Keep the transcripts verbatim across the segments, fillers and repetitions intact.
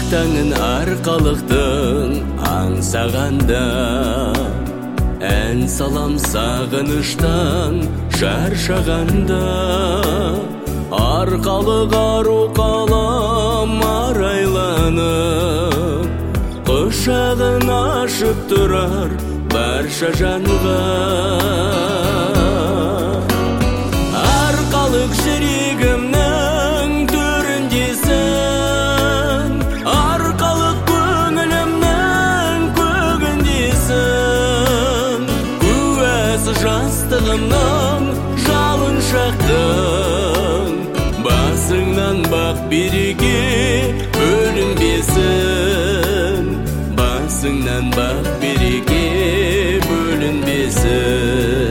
таңын арқалықтың аңсағанда, ән салам сағыныштан шаршағанда, арқалық ару қалам арайланып, құшағын ашып тұрар барша жанға. Арқалық жүрегімнің төріндесің, арқалық көңілімнің көгіндесің, куәсі жастығымның жалын шақтың, басыңнан бақ береке бөлінбесін, басыңнан бақ береке бөлінбесін.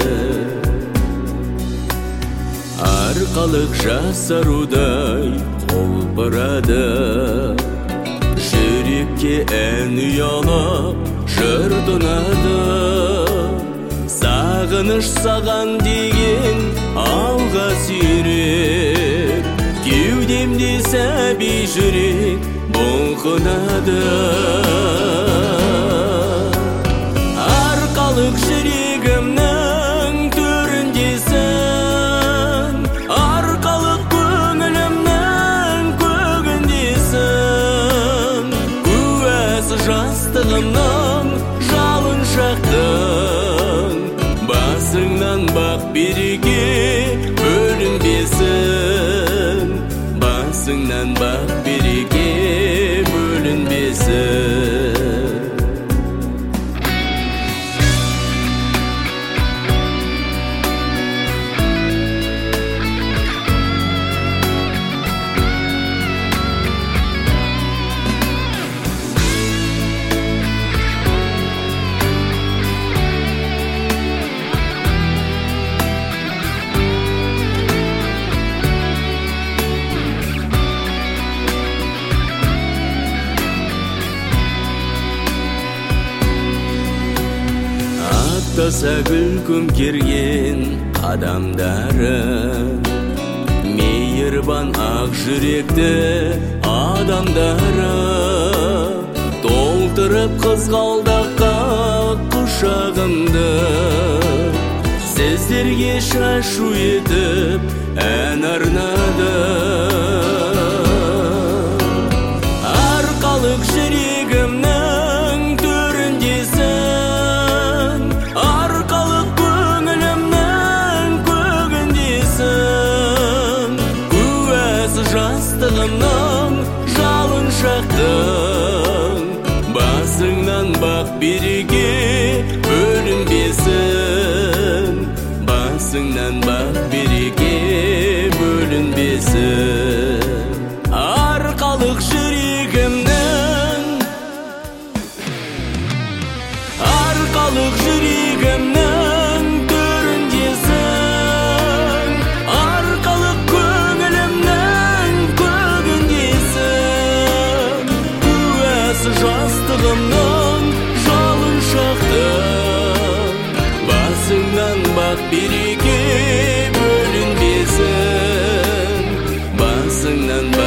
Арқалық жасарудай қолпырады, жүрекке ән ұялап жыр тұнады. Сағыныш саған деген алға сүйреп, кеудемде сәби жүрек бұлқынады. Арқалық жүрегімнің төріндесің, арқалық көңілімнің көгіндесің, куәсі жастығымның жалын шақтың, басыңнан бақ береке бөлінбесін, басыңнан бақ береке бөлінбесін. Аттаса күлкім керген қадамдары, мейірбан ақ жүректі адамдары, толтырып қызғалдаққа құшағымды, сіздерге шашу етіп ән арнады. Арқалық жүрегімнің төріндесің, арқалық көңілімнің көгіндесің, куәсі жастығымның жалын шақтың, басыңнан бақ береке бөлінбесін, басыңнан бақ береке бөлінбесін. Арқалық жүрегімнің, арқалық жүрегімнің төріндесің, арқалық көңілімнің көгіндесің, куәсі жастығымның жалын шақтың, басыңнан бақ береке бөлінбесін, басыңнан бақ